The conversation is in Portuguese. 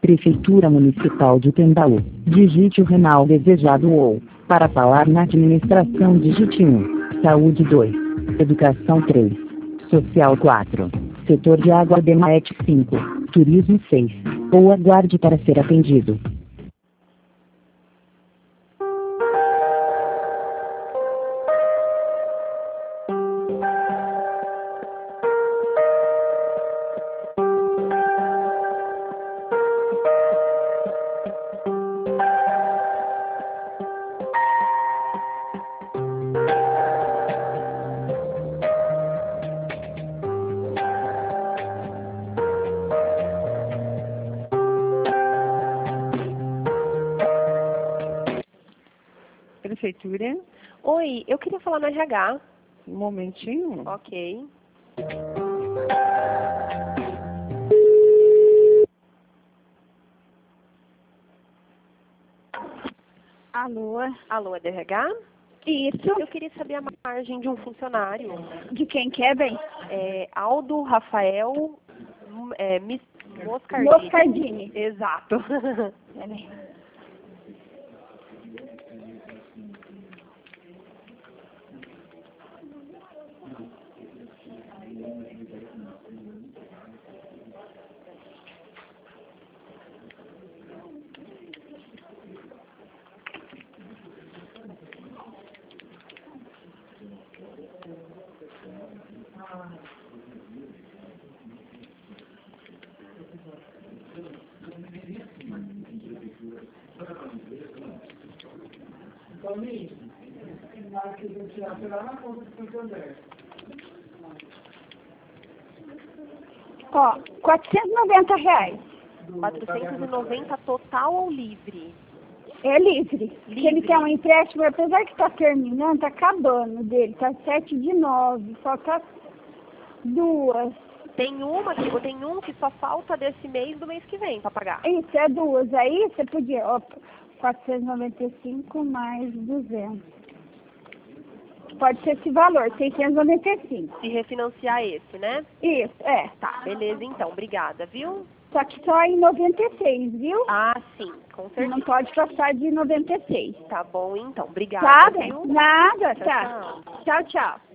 Prefeitura Municipal de Tendaú. Digite o ramal desejado ou, para falar na administração, digite 1. Saúde 2. Educação 3. Social 4. Setor de água DEMAET 5. Turismo 6. Ou aguarde para ser atendido. Prefeitura, Oi, eu queria falar no RH. um momentinho. Ok. Alô? Alô, é do RH? Isso? Eu queria saber a margem de um funcionário. De quem que é, bem? Aldo Rafael Moscardini. Moscardini. Exato. Peraí. Ó, R$ 490. 490 total ou livre? É livre. Se ele Livre. quer um empréstimo, apesar que tá terminando, tá acabando dele. Tá 7/9, falta 2. Tem um que só falta desse mês do mês que vem para pagar. Isso, é 2. Aí você podia, ó, 495 mais 200. Pode ser esse valor, 695. Se refinanciar esse, né? Isso, Tá, beleza então. Obrigada, viu? Só que só em 96, viu? Ah, sim, com certeza. Não pode passar de 96. Tá bom então. Obrigada, Tá, viu? bem? Nada, Tchau, tá. tchau. Tchau, tchau.